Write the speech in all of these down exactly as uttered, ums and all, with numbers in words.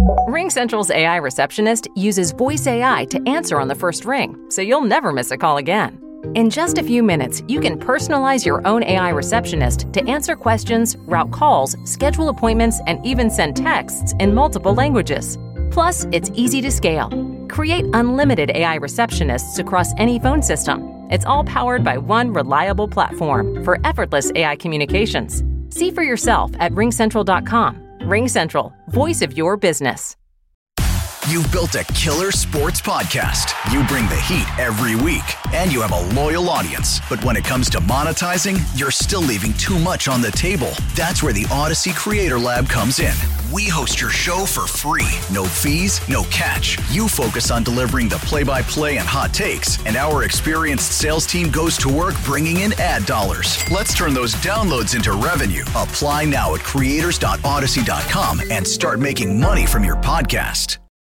RingCentral's A I receptionist uses voice A I to answer on the first ring, so you'll never miss a call again. In just a few minutes, you can personalize your own A I receptionist to answer questions, route calls, schedule appointments, and even send texts in multiple languages. Plus, it's easy to scale. Create unlimited A I receptionists across any phone system. It's all powered by one reliable platform for effortless A I communications. See for yourself at ring central dot com. RingCentral, voice of your business. You've built a killer sports podcast. You bring the heat every week, and you have a loyal audience. But when it comes to monetizing, you're still leaving too much on the table. That's where the Odyssey Creator Lab comes in. We host your show for free. No fees, no catch. You focus on delivering the play-by-play and hot takes, and our experienced sales team goes to work bringing in ad dollars. Let's turn those downloads into revenue. Apply now at creators dot odyssey dot com and start making money from your podcast.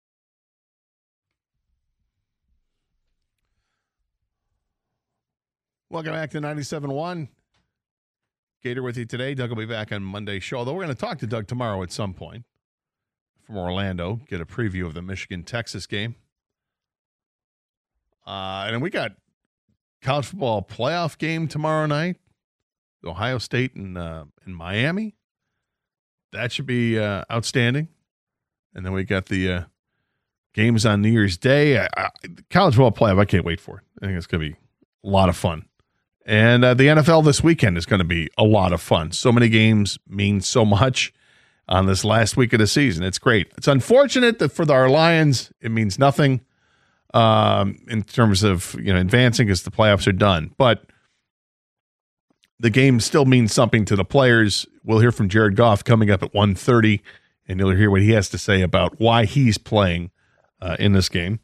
Welcome back to ninety-seven point one. Gator with you today. Doug will be back on Monday's show, although we're going to talk to Doug tomorrow at some point from Orlando, get a preview of the Michigan-Texas game. Uh, and then we got college football playoff game tomorrow night, Ohio State and, uh, and Miami. That should be uh, outstanding. And then we got the uh, games on New Year's Day. I, I, college football playoff, I can't wait for it. I think it's going to be a lot of fun. And uh, the N F L this weekend is going to be a lot of fun. So many games mean so much on this last week of the season. It's great. It's unfortunate that for our Lions, it means nothing um, in terms of you know advancing because the playoffs are done. But the game still means something to the players. We'll hear from Jared Goff coming up at one thirty, and you'll hear what he has to say about why he's playing uh, in this game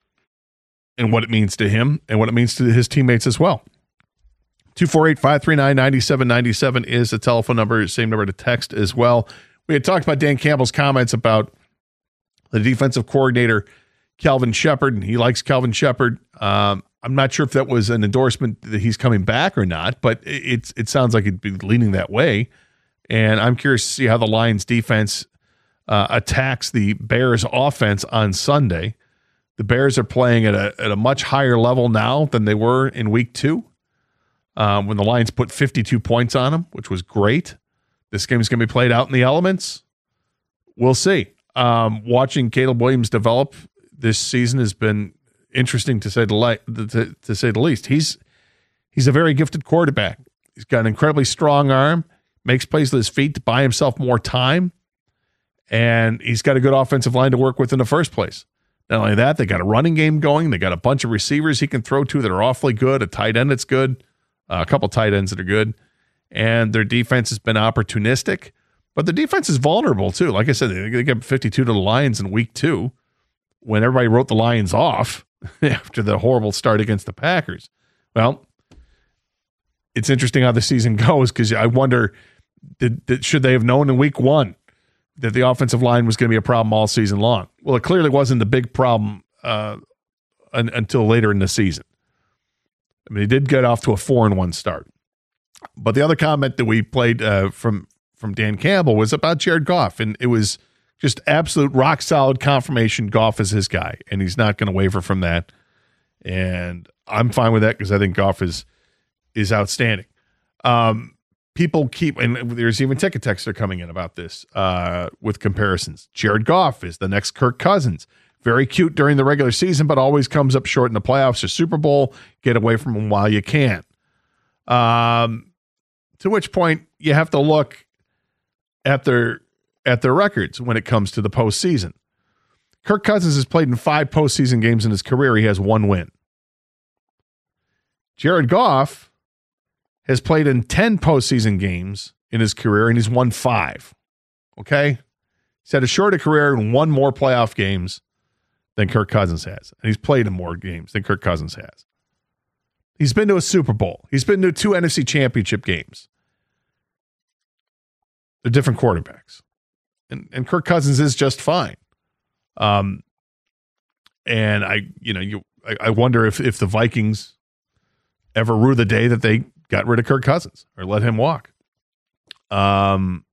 and what it means to him and what it means to his teammates as well. two four eight, five three nine, nine seven nine seven is the telephone number, same number to text as well. We had talked about Dan Campbell's comments about the defensive coordinator, Kelvin Shepherd, and he likes Kelvin Shepherd. Um, I'm not sure if that was an endorsement that he's coming back or not, but it, it's, it sounds like it'd be leaning that way. And I'm curious to see how the Lions defense uh, attacks the Bears offense on Sunday. The Bears are playing at a, at a much higher level now than they were in week two. Um, when the Lions put fifty-two points on them, which was great. This game is going to be played out in the elements. We'll see. Um, watching Caleb Williams develop this season has been interesting to say the li- to, to say the least. He's he's a very gifted quarterback. He's got an incredibly strong arm, makes plays with his feet to buy himself more time, and he's got a good offensive line to work with in the first place. Not only that, they got a running game going. They got a bunch of receivers he can throw to that are awfully good, a tight end that's good. Uh, a couple tight ends that are good, and their defense has been opportunistic, but the defense is vulnerable too. Like I said, they, they got fifty-two to the Lions in week two when everybody wrote the Lions off after the horrible start against the Packers. Well, it's interesting how the season goes because I wonder, did, did, should they have known in week one that the offensive line was going to be a problem all season long? Well, it clearly wasn't the big problem uh, un, until later in the season. I mean, he did get off to a four and one start. But the other comment that we played uh, from from Dan Campbell was about Jared Goff, and it was just absolute rock solid confirmation. Goff is his guy, and he's not going to waver from that. And I'm fine with that because I think Goff is is outstanding. Um, people keep, and there's even ticket texts are coming in about this uh, with comparisons. Jared Goff is the next Kirk Cousins. Very cute during the regular season, but always comes up short in the playoffs or Super Bowl. Get away from him while you can. Um, to which point you have to look at their at their records when it comes to the postseason. Kirk Cousins has played in five postseason games in his career. He has one win. Jared Goff has played in ten postseason games in his career, and he's won five. Okay? He's had a shorter career and won more playoff games than Kirk Cousins has. And he's played in more games than Kirk Cousins has. He's been to a Super Bowl. He's been to two N F C championship games. They're different quarterbacks. And and Kirk Cousins is just fine. Um, and I, you know, you I, I wonder if if the Vikings ever rue the day that they got rid of Kirk Cousins or let him walk. Um,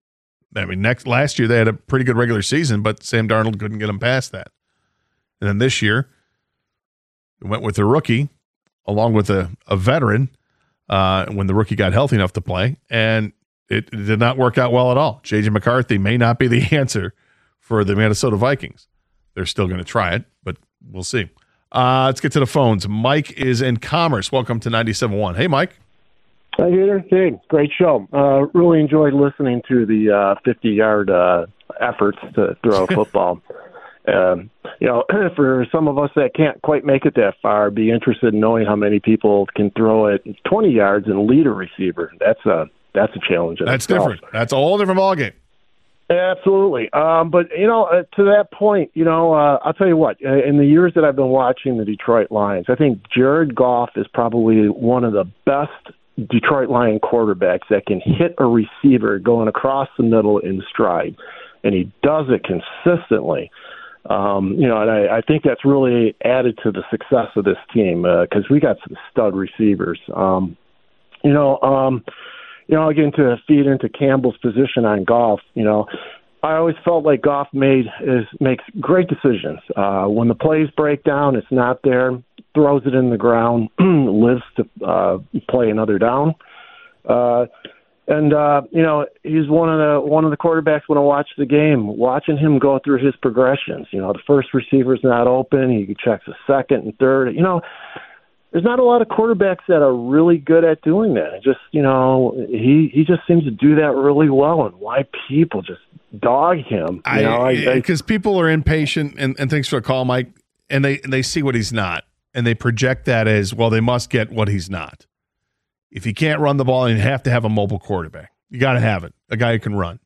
I mean, next last year they had a pretty good regular season, but Sam Darnold couldn't get them past that. And then this year, they went with a rookie along with a, a veteran uh, when the rookie got healthy enough to play, and it, it did not work out well at all. J J McCarthy may not be the answer for the Minnesota Vikings. They're still going to try it, but we'll see. Uh, let's get to the phones. Mike is in Commerce. Welcome to ninety-seven point one. Hey, Mike. Hi, Peter. Hey, great show. Uh, really enjoyed listening to the uh, fifty-yard uh, efforts to throw a football. um, you know, for some of us that can't quite make it that far, be interested in knowing how many people can throw it twenty yards and lead a receiver. That's a that's a challenge. That's itself. different. That's a whole different ballgame. Absolutely. Um, but, you know, uh, to that point, you know, uh, I'll tell you what, uh, in the years that I've been watching the Detroit Lions, I think Jared Goff is probably one of the best Detroit Lion quarterbacks that can hit a receiver going across the middle in stride. And he does it consistently. Um, you know, and I, I think that's really added to the success of this team because uh, we got some stud receivers. Um, you know, um, You know, again, to feed into Campbell's position on Goff, you know, I always felt like Goff made is makes great decisions. Uh, when the plays break down, it's not there, throws it in the ground, lives to uh, play another down. Uh, and uh, you know, he's one of the one of the quarterbacks when I watch the game, watching him go through his progressions. You know, the first receiver's not open, he checks the second and third. You know. There's not a lot of quarterbacks that are really good at doing that. It just, you know, he, he just seems to do that really well, and why people just dog him. You know, because people are impatient, and, and thanks for the call, Mike, and they and they see what he's not, and they project that as, well, they must get what he's not. If you can't run the ball, you have to have a mobile quarterback. You got to have it, a guy who can run,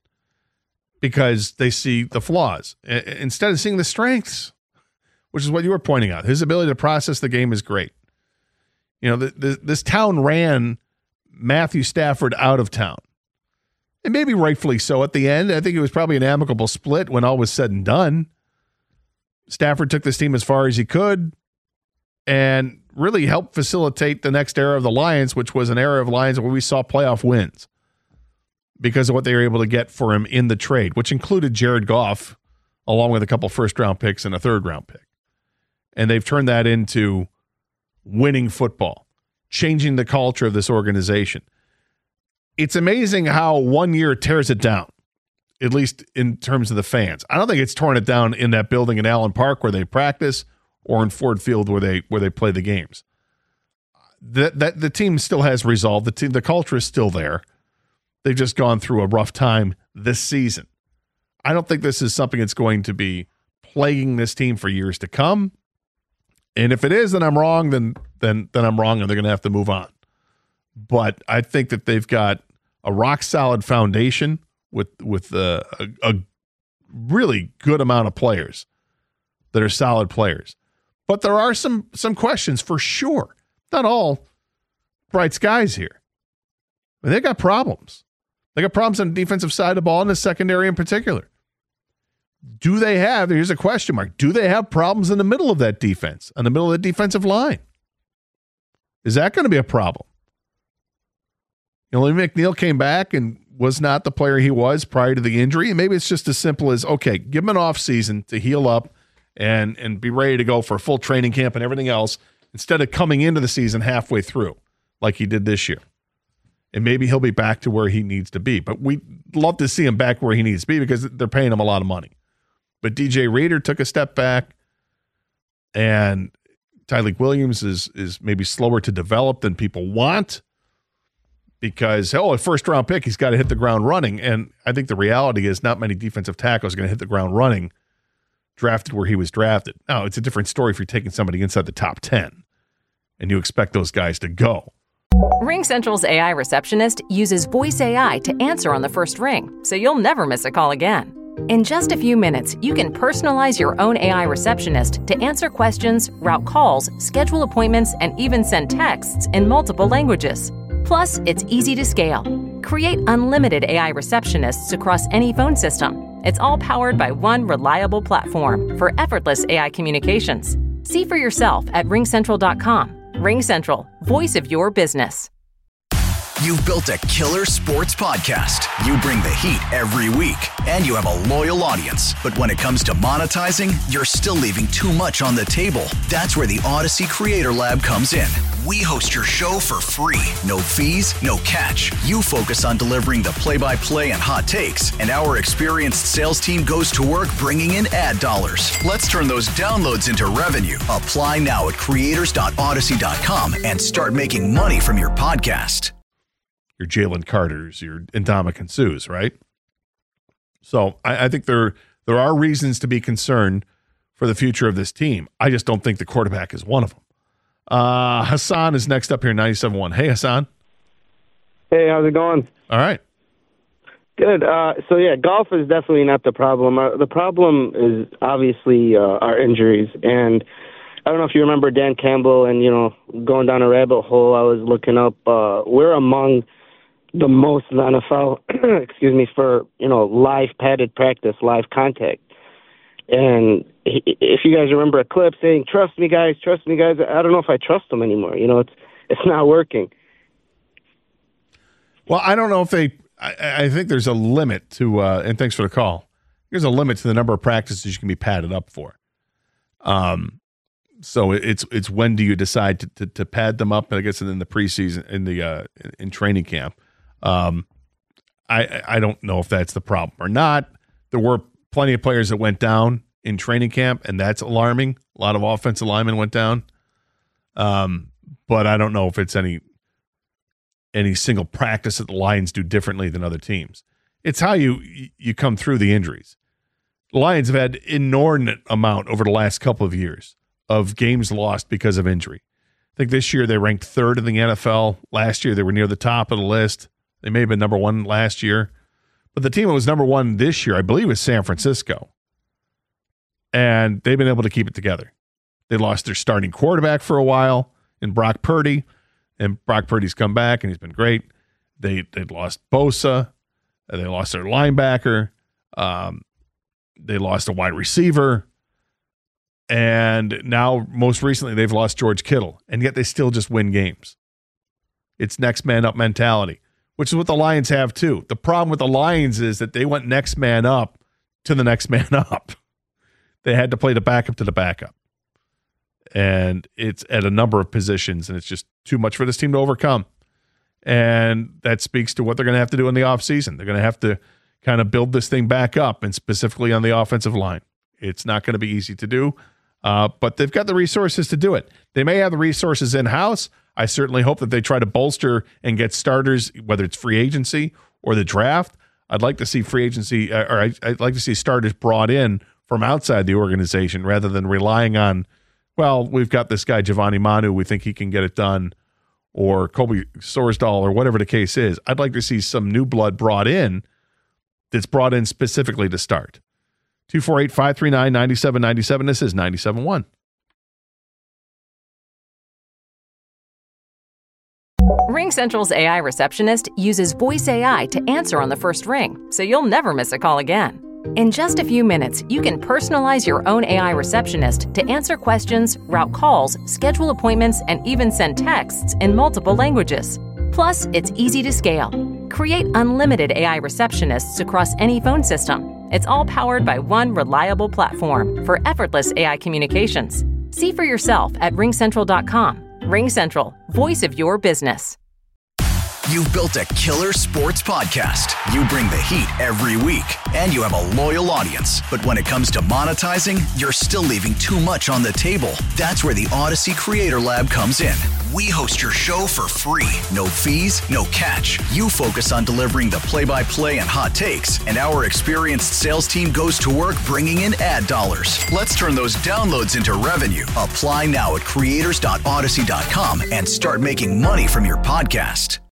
because they see the flaws instead of seeing the strengths, which is what you were pointing out. His ability to process the game is great. You know, the, the, this town ran Matthew Stafford out of town. And maybe rightfully so at the end. I think it was probably an amicable split when all was said and done. Stafford took this team as far as he could and really helped facilitate the next era of the Lions, which was an era of Lions where we saw playoff wins because of what they were able to get for him in the trade, which included Jared Goff, along with a couple first-round picks and a third-round pick. And they've turned that into winning football, changing the culture of this organization. It's amazing how one year tears it down, at least in terms of the fans. I don't think it's torn it down in that building in Allen Park where they practice or in Ford Field where they where they play the games. That that the team still has resolve. The team, the culture is still there. They've just gone through a rough time this season. I don't think this is something that's going to be plaguing this team for years to come. And if it is, then I'm wrong, then then then I'm wrong, and they're going to have to move on. But I think that they've got a rock-solid foundation with, with uh, a, a really good amount of players that are solid players. But there are some some questions for sure. Not all bright skies here. I mean, they got problems. They got problems on the defensive side of the ball and the secondary in particular. Do they have, here's a question mark, do they have problems in the middle of that defense, in the middle of the defensive line? Is that going to be a problem? You know, Lee McNeil came back and was not the player he was prior to the injury. And maybe it's just as simple as, okay, give him an off season to heal up and, and be ready to go for a full training camp and everything else instead of coming into the season halfway through like he did this year. And maybe he'll be back to where he needs to be. But we'd love to see him back where he needs to be because they're paying him a lot of money. But D J Reader took a step back, and Tyleik Williams is is maybe slower to develop than people want because, oh, a first-round pick, he's got to hit the ground running. And I think the reality is not many defensive tackles are going to hit the ground running drafted where he was drafted. Now, it's a different story if you're taking somebody inside the top ten and you expect those guys to go. RingCentral's A I receptionist uses voice A I to answer on the first ring, so you'll never miss a call again. In just a few minutes, you can personalize your own A I receptionist to answer questions, route calls, schedule appointments, and even send texts in multiple languages. Plus, it's easy to scale. Create unlimited A I receptionists across any phone system. It's all powered by one reliable platform for effortless A I communications. See for yourself at ring central dot com. RingCentral, voice of your business. You've built a killer sports podcast. You bring the heat every week, and you have a loyal audience. But when it comes to monetizing, you're still leaving too much on the table. That's where the Odyssey Creator Lab comes in. We host your show for free. No fees, no catch. You focus on delivering the play-by-play and hot takes, and our experienced sales team goes to work bringing in ad dollars. Let's turn those downloads into revenue. Apply now at creators dot odyssey dot com and start making money from your podcast. Your Jalen Carters, your Ndamukong Suhs, right? So I, I think there there are reasons to be concerned for the future of this team. I just don't think the quarterback is one of them. Uh, Hassan is next up here, ninety-seven point one. Hey, Hassan. Hey, how's it going? All right. Good. Uh, so, yeah, golf is definitely not the problem. Uh, the problem is obviously uh, our injuries. And I don't know if you remember Dan Campbell and, you know, going down a rabbit hole, I was looking up. Uh, we're among the most in the N F L, excuse me, for, you know, live padded practice, live contact. And if you guys remember a clip saying, trust me, guys, trust me, guys, I don't know if I trust them anymore. You know, it's it's not working. Well, I don't know if they I, I think there's a limit to, uh, and thanks for the call, there's a limit to the number of practices you can be padded up for. Um, so it's it's when do you decide to, to, to pad them up, I guess, in the preseason, in the uh, in training camp. Um, I I don't know if that's the problem or not. There were plenty of players that went down in training camp, and that's alarming. A lot of offensive linemen went down. Um, but I don't know if it's any any single practice that the Lions do differently than other teams. It's how you you come through the injuries. The Lions have had inordinate amount over the last couple of years of games lost because of injury. I think this year they ranked third in the N F L. Last year they were near the top of the list. They may have been number one last year. But the team that was number one this year, I believe, was San Francisco. And they've been able to keep it together. They lost their starting quarterback for a while in Brock Purdy. And Brock Purdy's come back, and he's been great. They they lost Bosa. They lost their linebacker. Um, they lost a wide receiver. And now, most recently, they've lost George Kittle. And yet they still just win games. It's next man up mentality, which is what the Lions have too. The problem with the Lions is that they went next man up to the next man up. They had to play the backup to the backup. And it's at a number of positions, and it's just too much for this team to overcome. And that speaks to what they're going to have to do in the offseason. They're going to have to kind of build this thing back up, and specifically on the offensive line. It's not going to be easy to do, uh, but they've got the resources to do it. They may have the resources in-house. I certainly hope that they try to bolster and get starters, whether it's free agency or the draft. I'd like to see free agency, or I'd like to see starters brought in from outside the organization rather than relying on, well, we've got this guy, Giovanni Manu, we think he can get it done, or Kobe Sorsdahl, or whatever the case is. I'd like to see some new blood brought in that's brought in specifically to start. two four eight, five three nine, nine seven nine seven. This is ninety-seven point one. RingCentral's A I receptionist uses voice A I to answer on the first ring, so you'll never miss a call again. In just a few minutes, you can personalize your own A I receptionist to answer questions, route calls, schedule appointments, and even send texts in multiple languages. Plus, it's easy to scale. Create unlimited A I receptionists across any phone system. It's all powered by one reliable platform for effortless A I communications. See for yourself at ring central dot com. RingCentral, voice of your business. You've built a killer sports podcast. You bring the heat every week, and you have a loyal audience. But when it comes to monetizing, you're still leaving too much on the table. That's where the Odyssey Creator Lab comes in. We host your show for free. No fees, no catch. You focus on delivering the play-by-play and hot takes, and our experienced sales team goes to work bringing in ad dollars. Let's turn those downloads into revenue. Apply now at creators dot odyssey dot com and start making money from your podcast.